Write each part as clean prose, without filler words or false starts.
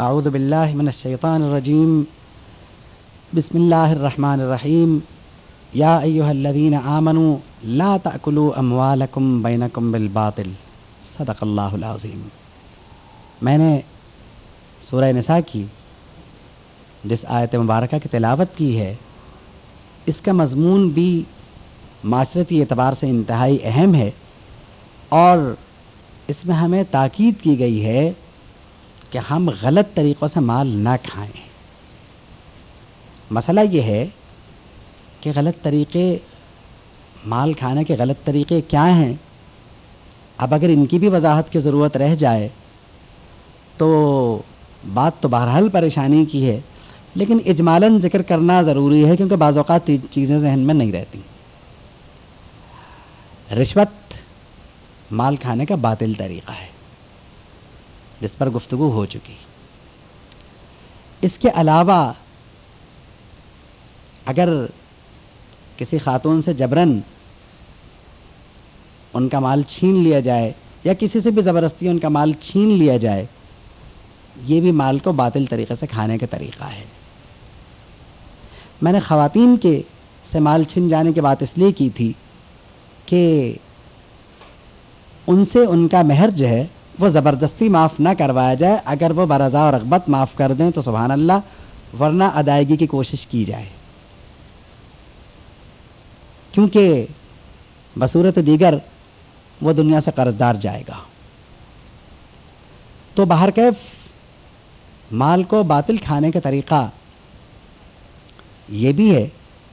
اعوذ باللہ من الشیطان الرجیم بسم اللہ الرحمن الرحیم یا ایہا الذین آمنوا لا تأکلوا اموالکم بینکم بالباطل صدق اللہ العظیم۔ میں نے سورہ نساء کی جس آیت مبارکہ کی تلاوت کی ہے، اس کا مضمون بھی معاشرتی اعتبار سے انتہائی اہم ہے، اور اس میں ہمیں تاکید کی گئی ہے کہ ہم غلط طریقوں سے مال نہ کھائیں۔ مسئلہ یہ ہے کہ غلط طریقے، مال کھانے کے غلط طریقے کیا ہیں؟ اب اگر ان کی بھی وضاحت کی ضرورت رہ جائے تو بات تو بہرحال پریشانی کی ہے، لیکن اجمالاً ذکر کرنا ضروری ہے کیونکہ بعض اوقات چیزیں ذہن میں نہیں رہتی۔ رشوت مال کھانے کا باطل طریقہ ہے جس پر گفتگو ہو چکی۔ اس کے علاوہ اگر کسی خاتون سے جبراً ان کا مال چھین لیا جائے یا کسی سے بھی زبردستی ان کا مال چھین لیا جائے، یہ بھی مال کو باطل طریقے سے کھانے کا طریقہ ہے۔ میں نے خواتین کے سے مال چھن جانے کی بات اس لیے کی تھی کہ ان سے ان کا مہر جو ہے وہ زبردستی معاف نہ کروایا جائے، اگر وہ برضا و رغبت معاف کر دیں تو سبحان اللہ، ورنہ ادائیگی کی کوشش کی جائے، کیونکہ بصورت دیگر وہ دنیا سے قرضدار جائے گا۔ تو بہرکیف مال کو باطل کھانے کا طریقہ یہ بھی ہے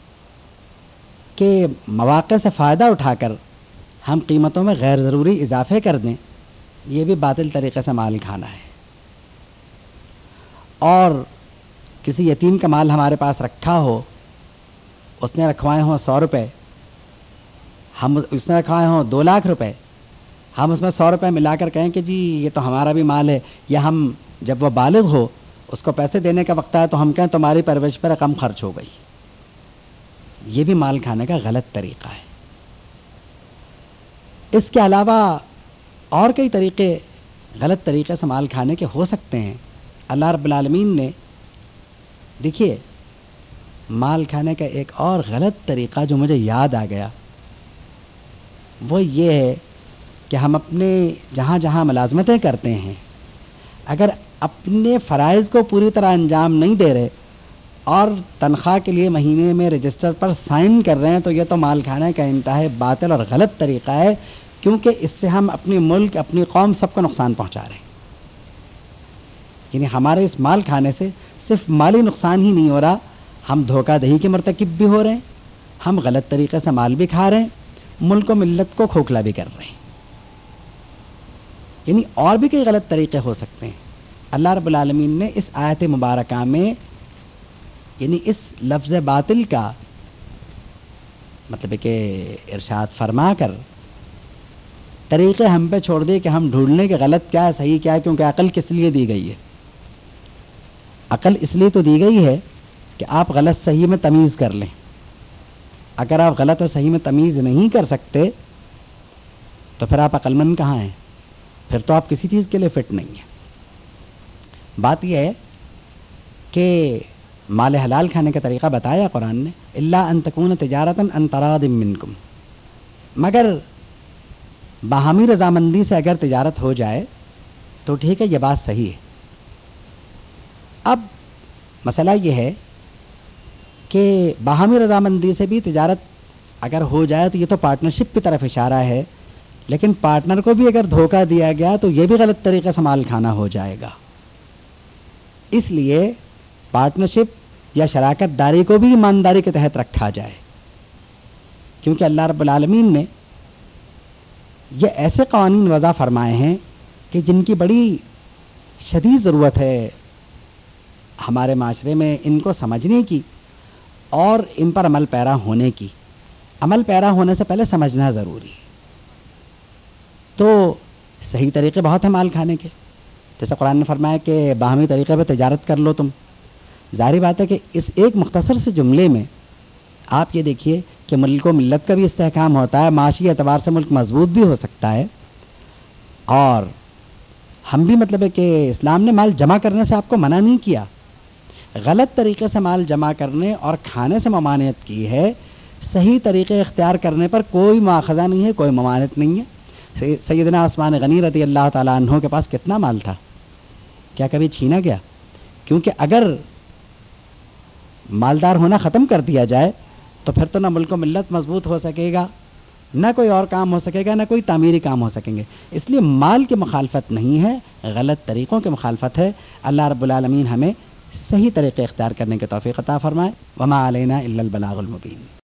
کہ مواقع سے فائدہ اٹھا کر ہم قیمتوں میں غیر ضروری اضافے کر دیں، یہ بھی باطل طریقے سے مال کھانا ہے۔ اور کسی یتیم کا مال ہمارے پاس رکھا ہو، اس نے رکھوائے ہوں 100 روپے، اس نے رکھوائے ہوں 2 لاکھ روپے، ہم اس میں 100 روپے ملا کر کہیں کہ جی یہ تو ہمارا بھی مال ہے، یا ہم جب وہ بالغ ہو اس کو پیسے دینے کا وقت آئے تو ہم کہیں تمہاری پرورش پر رقم خرچ ہو گئی، یہ بھی مال کھانے کا غلط طریقہ ہے۔ اس کے علاوہ اور کئی طریقے غلط طریقے سے مال کھانے کے ہو سکتے ہیں۔ اللہ رب العالمین نے، دیکھیے، مال کھانے کا ایک اور غلط طریقہ جو مجھے یاد آ گیا وہ یہ ہے کہ ہم اپنے جہاں جہاں ملازمتیں کرتے ہیں، اگر اپنے فرائض کو پوری طرح انجام نہیں دے رہے اور تنخواہ کے لیے مہینے میں رجسٹر پر سائن کر رہے ہیں تو یہ تو مال کھانے کا انتہائی باطل اور غلط طریقہ ہے، کیونکہ اس سے ہم اپنی ملک، اپنی قوم، سب کو نقصان پہنچا رہے ہیں۔ یعنی ہمارے اس مال کھانے سے صرف مالی نقصان ہی نہیں ہو رہا، ہم دھوکہ دہی کے مرتکب بھی ہو رہے ہیں، ہم غلط طریقے سے مال بھی کھا رہے ہیں، ملک و ملت کو کھوکھلا بھی کر رہے ہیں۔ یعنی اور بھی کئی غلط طریقے ہو سکتے ہیں۔ اللہ رب العالمین نے اس آیت مبارکہ میں یعنی اس لفظ باطل کا مطلب ہے کہ ارشاد فرما کر طریقے ہم پہ چھوڑ دیے کہ ہم ڈھونڈ لیں کہ غلط کیا ہے، صحیح کیا ہے، کیونکہ عقل کس لیے دی گئی ہے؟ عقل اس لیے تو دی گئی ہے کہ آپ غلط صحیح میں تمیز کر لیں۔ اگر آپ غلط اور صحیح میں تمیز نہیں کر سکتے تو پھر آپ عقل مند کہاں ہیں؟ پھر تو آپ کسی چیز کے لیے فٹ نہیں ہیں۔ بات یہ ہے کہ مال حلال کھانے کا طریقہ بتایا قرآن نے، الا ان تکون تجارتا عن تراض منکم، مگر باہمی رضامندی سے اگر تجارت ہو جائے تو ٹھیک ہے، یہ بات صحیح ہے۔ اب مسئلہ یہ ہے کہ باہمی رضامندی سے بھی تجارت اگر ہو جائے تو یہ تو پارٹنرشپ کی طرف اشارہ ہے، لیکن پارٹنر کو بھی اگر دھوکہ دیا گیا تو یہ بھی غلط طریقے سے مال کھانا ہو جائے گا۔ اس لیے پارٹنرشپ یا شراکت داری کو بھی ایمانداری کے تحت رکھا جائے، کیونکہ اللہ رب العالمین نے یہ ایسے قوانین وضع فرمائے ہیں کہ جن کی بڑی شدید ضرورت ہے ہمارے معاشرے میں ان کو سمجھنے کی اور ان پر عمل پیرا ہونے کی۔ عمل پیرا ہونے سے پہلے سمجھنا ضروری ہے۔ تو صحیح طریقے بہت ہیں مال کھانے کے، جیسے قرآن نے فرمایا کہ باہمی طریقے پہ تجارت کر لو تم۔ ظاہری بات ہے کہ اس ایک مختصر سے جملے میں آپ یہ دیکھیے کہ ملک و ملت کا بھی استحکام ہوتا ہے، معاشی اعتبار سے ملک مضبوط بھی ہو سکتا ہے، اور ہم بھی مطلب ہے کہ اسلام نے مال جمع کرنے سے آپ کو منع نہیں کیا، غلط طریقے سے مال جمع کرنے اور کھانے سے ممانعت کی ہے، صحیح طریقے اختیار کرنے پر کوئی مواخذہ نہیں ہے، کوئی ممانعت نہیں ہے۔ سیدنا عثمان غنی رضی اللہ تعالیٰ عنہ کے پاس کتنا مال تھا، کیا کبھی چھینا گیا؟ کیونکہ اگر مالدار ہونا ختم کر دیا جائے تو پھر تو نہ ملک و ملت مضبوط ہو سکے گا، نہ کوئی اور کام ہو سکے گا، نہ کوئی تعمیری کام ہو سکیں گے۔ اس لیے مال کی مخالفت نہیں ہے، غلط طریقوں کی مخالفت ہے۔ اللہ رب العالمین ہمیں صحیح طریقے اختیار کرنے کی توفیق عطا فرمائے۔ وما علینا الا البلاغ المبین۔